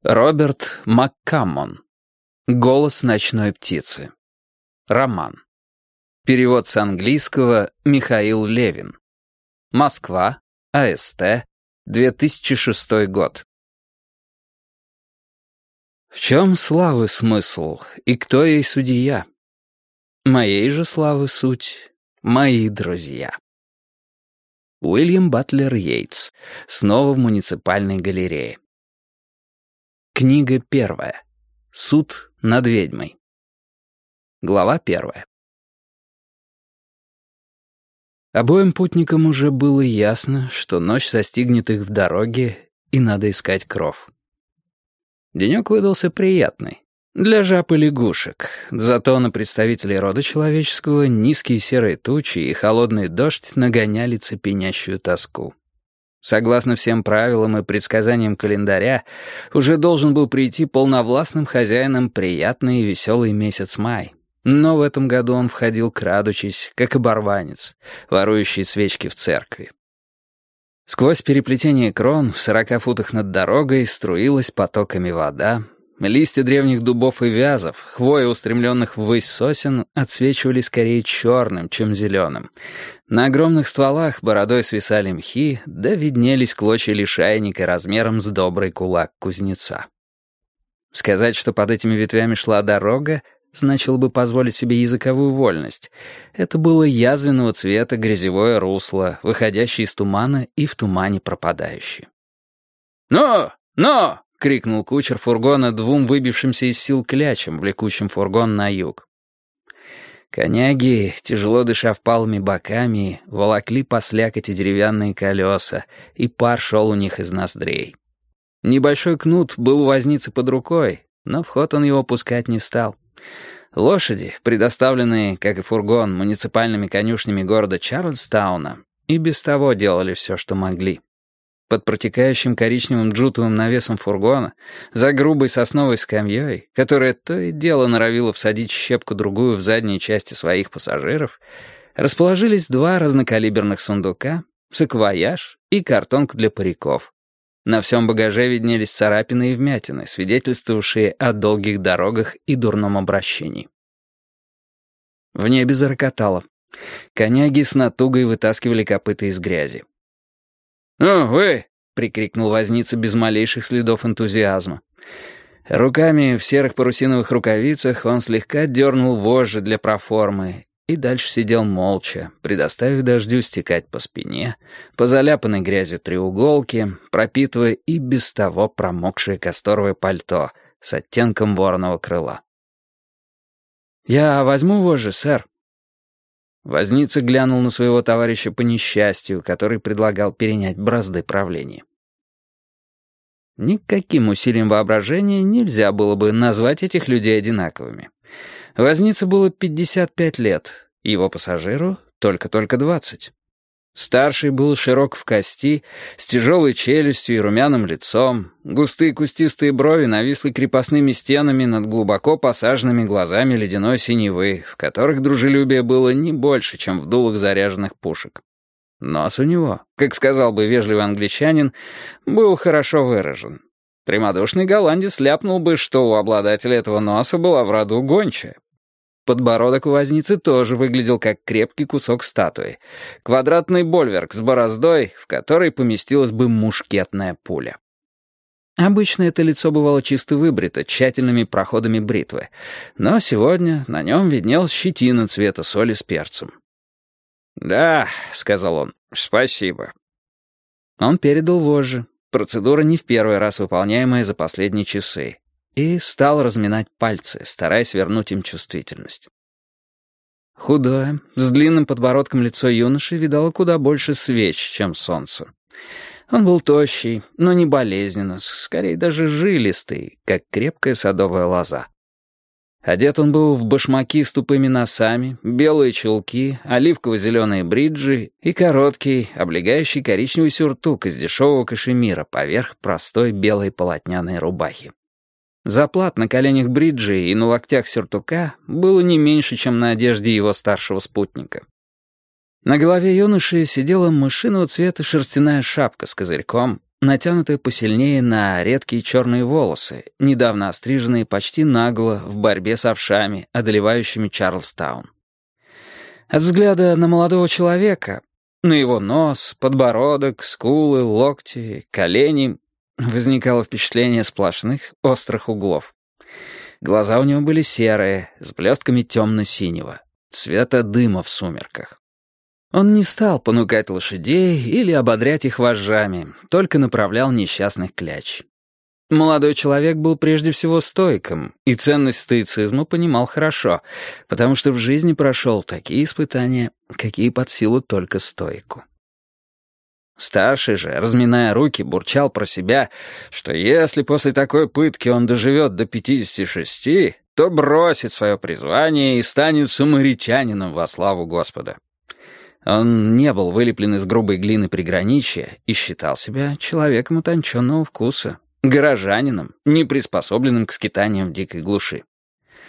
Роберт МакКаммон. «Голос ночной птицы». Роман. Перевод с английского Михаил Левин. Москва. АСТ. 2006 год. В чем славы смысл, и кто ей судья? Моей же славы суть — мои друзья. Уильям Батлер Йейтс. Снова в муниципальной галерее. Книга первая. Суд над ведьмой. Глава первая. Обоим путникам уже было ясно, что ночь застигнет их в дороге, и надо искать кров. Денек выдался приятный. Для жаб и лягушек. Зато на представителей рода человеческого низкие серые тучи и холодный дождь нагоняли цепенящую тоску. Согласно всем правилам и предсказаниям календаря, уже должен был прийти полновластным хозяином приятный и веселый месяц май. Но в этом году он входил крадучись, как оборванец, ворующий свечки в церкви. Сквозь переплетение крон в 40 футах над дорогой струилась потоками вода. Листья древних дубов и вязов, хвои устремленных ввысь сосен, отсвечивали скорее черным, чем зеленым. На огромных стволах бородой свисали мхи, да виднелись клочья лишайника размером с добрый кулак кузнеца. Сказать, что под этими ветвями шла дорога, значило бы позволить себе языковую вольность. Это было язвенного цвета грязевое русло, выходящее из тумана и в тумане пропадающее. «Но! Но!» — крикнул кучер фургона двум выбившимся из сил клячам, влекущим фургон на юг. Коняги, тяжело дыша впалыми боками, волокли по слякоти деревянные колеса, и пар шел у них из ноздрей. Небольшой кнут был у возницы под рукой, но в ход он его пускать не стал. Лошади, предоставленные, как и фургон, муниципальными конюшнями города Чарльстауна, и без того делали все, что могли. Под протекающим коричневым джутовым навесом фургона, за грубой сосновой скамьей, которая то и дело норовила всадить щепку-другую в задние части своих пассажиров, расположились два разнокалиберных сундука, саквояж и картонка для париков. На всем багаже виднелись царапины и вмятины, свидетельствовавшие о долгих дорогах и дурном обращении. В небе зарокотало. Коняги с натугой вытаскивали копыта из грязи. «Ну, вы!» — прикрикнул возница без малейших следов энтузиазма. Руками в серых парусиновых рукавицах он слегка дернул вожжи для проформы и дальше сидел молча, предоставив дождю стекать по спине, по заляпанной грязью треуголке, пропитывая и без того промокшее касторовое пальто с оттенком вороного крыла. «Я возьму вожжи, сэр». Возница глянул на своего товарища по несчастью, который предлагал перенять бразды правления. Никаким усилием воображения нельзя было бы назвать этих людей одинаковыми. Вознице было 55 лет, его пассажиру только-только 20. Старший был широк в кости, с тяжелой челюстью и румяным лицом, густые кустистые брови нависли крепостными стенами над глубоко посаженными глазами ледяной синевы, в которых дружелюбие было не больше, чем в дулах заряженных пушек. Нос у него, как сказал бы вежливый англичанин, был хорошо выражен. Прямодушный голландец ляпнул бы, что у обладателя этого носа была в роду гончая. Подбородок у возницы тоже выглядел как крепкий кусок статуи. Квадратный больверк с бороздой, в которой поместилась бы мушкетная пуля. Обычно это лицо бывало чисто выбрито тщательными проходами бритвы, но сегодня на нем виднелась щетина цвета соли с перцем. «Да», — сказал он, — «спасибо». Он передал вожжи, процедура не в первый раз выполняемая за последние часы, и стал разминать пальцы, стараясь вернуть им чувствительность. Худое, с длинным подбородком лицо юноши видало куда больше свеч, чем солнце. Он был тощий, но не болезненно, скорее даже жилистый, как крепкая садовая лоза. Одет он был в башмаки с тупыми носами, белые чулки, оливково-зеленые бриджи и короткий, облегающий коричневый сюртук из дешевого кашемира поверх простой белой полотняной рубахи. Заплат на коленях бриджи и на локтях сюртука было не меньше, чем на одежде его старшего спутника. На голове юноши сидела мышиного цвета шерстяная шапка с козырьком, натянутая посильнее на редкие черные волосы, недавно остриженные почти наголо в борьбе с овшами, одолевающими Чарльстаун. От взгляда на молодого человека, на его нос, подбородок, скулы, локти, колени, возникало впечатление сплошных острых углов. Глаза у него были серые, с блестками темно-синего, цвета дыма в сумерках. Он не стал понукать лошадей или ободрять их вожжами, только направлял несчастных кляч. Молодой человек был прежде всего стоиком, и ценность стоицизма понимал хорошо, потому что в жизни прошел такие испытания, какие под силу только стоику. Старший же, разминая руки, бурчал про себя, что если после такой пытки он доживет до 56, то бросит свое призвание и станет самаритянином во славу Господа. Он не был вылеплен из грубой глины приграничья и считал себя человеком утонченного вкуса, горожанином, не приспособленным к скитаниям в дикой глуши.